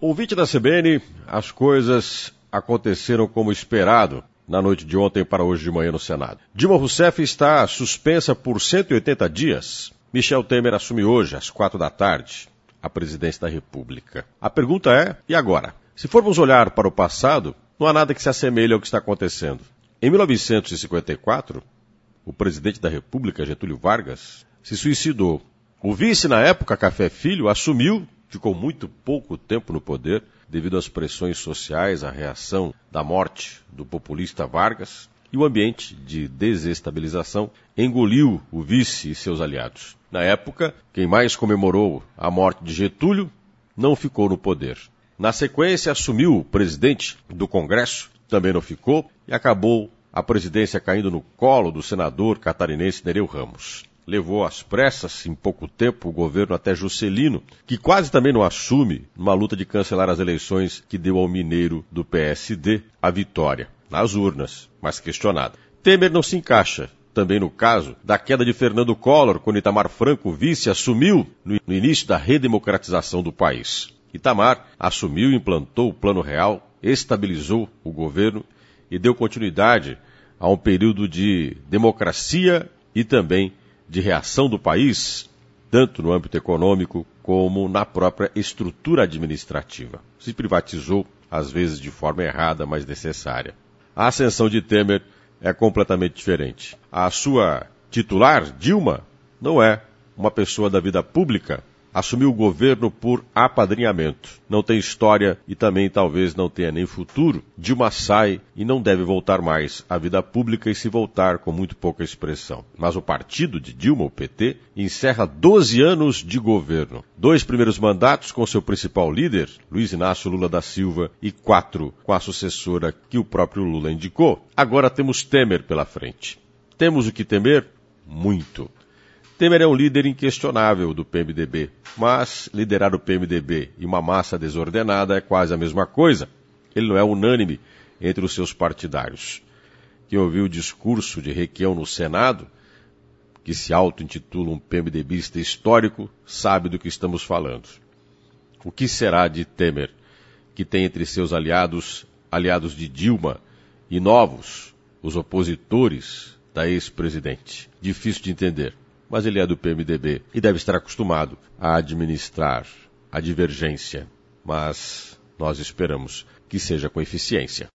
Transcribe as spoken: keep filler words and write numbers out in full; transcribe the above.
Ouvinte da C B N, as coisas aconteceram como esperado na noite de ontem para hoje de manhã no Senado. Dilma Rousseff está suspensa por cento e oitenta dias. Michel Temer assume hoje, às quatro da tarde, a presidência da República. A pergunta é, e agora? Se formos olhar para o passado, não há nada que se assemelhe ao que está acontecendo. Em mil novecentos e cinquenta e quatro, o presidente da República, Getúlio Vargas, se suicidou. O vice, na época, Café Filho, assumiu, ficou muito pouco tempo no poder, devido às pressões sociais, à reação da morte do populista Vargas, e o ambiente de desestabilização engoliu o vice e seus aliados. Na época, quem mais comemorou a morte de Getúlio não ficou no poder. Na sequência, assumiu o presidente do Congresso, também não ficou, e acabou a presidência caindo no colo do senador catarinense Nereu Ramos. Levou às pressas, em pouco tempo, o governo até Juscelino, que quase também não assume numa luta de cancelar as eleições que deu ao mineiro do P S D a vitória, nas urnas, mas questionada. Temer não se encaixa, também no caso da queda de Fernando Collor, quando Itamar Franco, vice, assumiu no início da redemocratização do país. Itamar assumiu e implantou o Plano Real, estabilizou o governo e deu continuidade a um período de democracia e também de reação do país, tanto no âmbito econômico como na própria estrutura administrativa. Se privatizou, às vezes de forma errada, mas necessária. A ascensão de Temer é completamente diferente. A sua titular, Dilma, não é uma pessoa da vida pública. Assumiu o governo por apadrinhamento. Não tem história e também talvez não tenha nem futuro. Dilma sai e não deve voltar mais à vida pública e se voltar com muito pouca expressão. Mas o partido de Dilma, o P T, encerra doze anos de governo. Dois primeiros mandatos com seu principal líder, Luiz Inácio Lula da Silva, e quatro com a sucessora que o próprio Lula indicou. Agora temos Temer pela frente. Temos o que temer? Muito. Temer é um líder inquestionável do P M D B, mas liderar o P M D B e uma massa desordenada é quase a mesma coisa. Ele não é unânime entre os seus partidários. Quem ouviu o discurso de Requião no Senado, que se auto-intitula um PMDBista histórico, sabe do que estamos falando. O que será de Temer, que tem entre seus aliados, aliados de Dilma e novos, os opositores da ex-presidente? Difícil de entender. Mas ele é do P M D B e deve estar acostumado a administrar a divergência. Mas nós esperamos que seja com eficiência.